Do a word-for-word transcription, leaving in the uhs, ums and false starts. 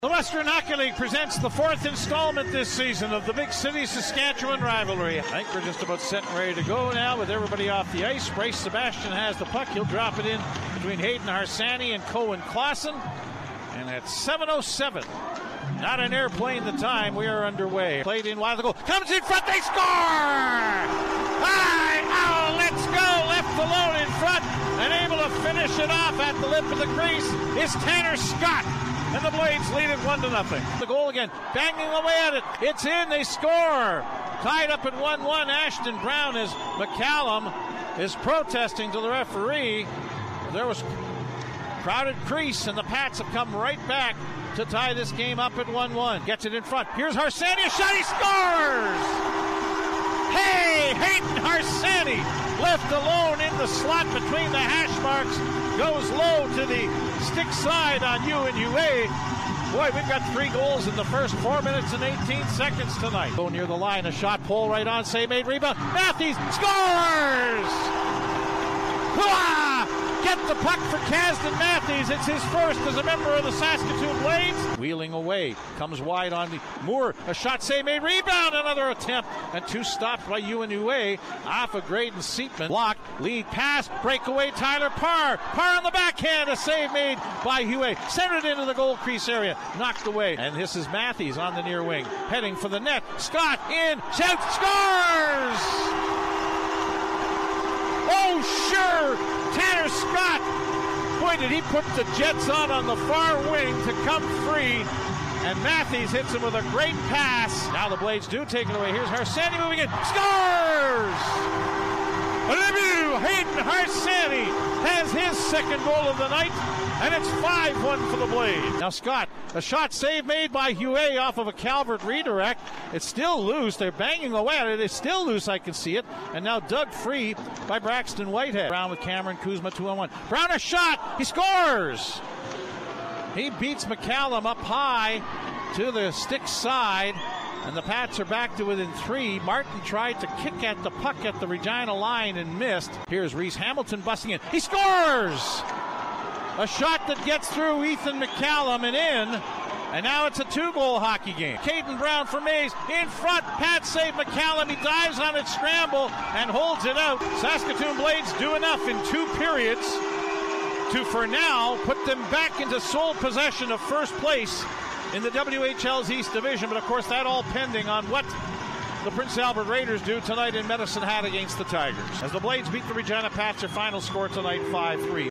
The Western Hockey League presents the fourth installment this season of the Big City Saskatchewan rivalry. I think we're just about set and ready to go now with everybody off the ice. Bryce Sebastian has the puck. He'll drop it in between Hayden Harsani and Cohen Clausen. And at seven oh seven, not an airplane the time, we are underway. Played in wide of the goal. Comes in front, they score! Hi, oh, let's go! Left alone in front and able to finish it off at the lip of the crease is Tanner Scott. And the Blades lead it one to nothing. The goal again, banging away at it. It's in, they score. Tied up at one one. Ashton Brown as McCallum is protesting to the referee. There was crowded crease, and the Pats have come right back to tie this game up at one one. Gets it in front. Here's Harsani, a shot, he scores! Hey, Hayden Harsani, left alone in the slot between the hash marks, goes low to the stick side on U N U A. Boy, we've got three goals in the first four minutes and eighteen seconds tonight. Go near the line, a shot, pull right on, save made, rebound. Matthews scores! Hooah! Get the puck for Kasdan Matthews. It's his first as a member of the Saskatoon Blades. Wheeling away, comes wide on the Moore. A shot, save made, rebound, another attempt, and two stopped by U N U A off of Graydon Seatman. Block, lead pass, breakaway, Tyler Parr. Parr on the backhand, a save made by Huey. Centered into the goal crease area, knocked away. And this is Matthews on the near wing, heading for the net. Scott in, shoots, scores! Oh, sure! Tanner Scott, boy, did he put the Jets on on the far wing to come free, and Matthews hits him with a great pass. Now the Blades do take it away. Here's Harsani moving in, scores! Olivia Hayden Harsani has his second goal of the night, and it's five one for the Blades. Now Scott, a shot save made by Huey off of a Calvert redirect. It's still loose. They're banging away at it. It's still loose, I can see it. And now dug free by Braxton Whitehead. Brown with Cameron Kuzma, two on one. Brown, a shot. He scores. He beats McCallum up high to the stick side. And the Pats are back to within three. Martin tried to kick at the puck at the Regina line and missed. Here's Reese Hamilton busting in. He scores! A shot that gets through Ethan McCallum and in. And now it's a two-goal hockey game. Caden Brown for Mays in front. Pat save McCallum. He dives on it, scramble, and holds it out. Saskatoon Blades do enough in two periods to, for now, put them back into sole possession of first place in the W H L's East Division. But, of course, that all pending on what the Prince Albert Raiders do tonight in Medicine Hat against the Tigers. As the Blades beat the Regina Pats, their final score tonight, five three.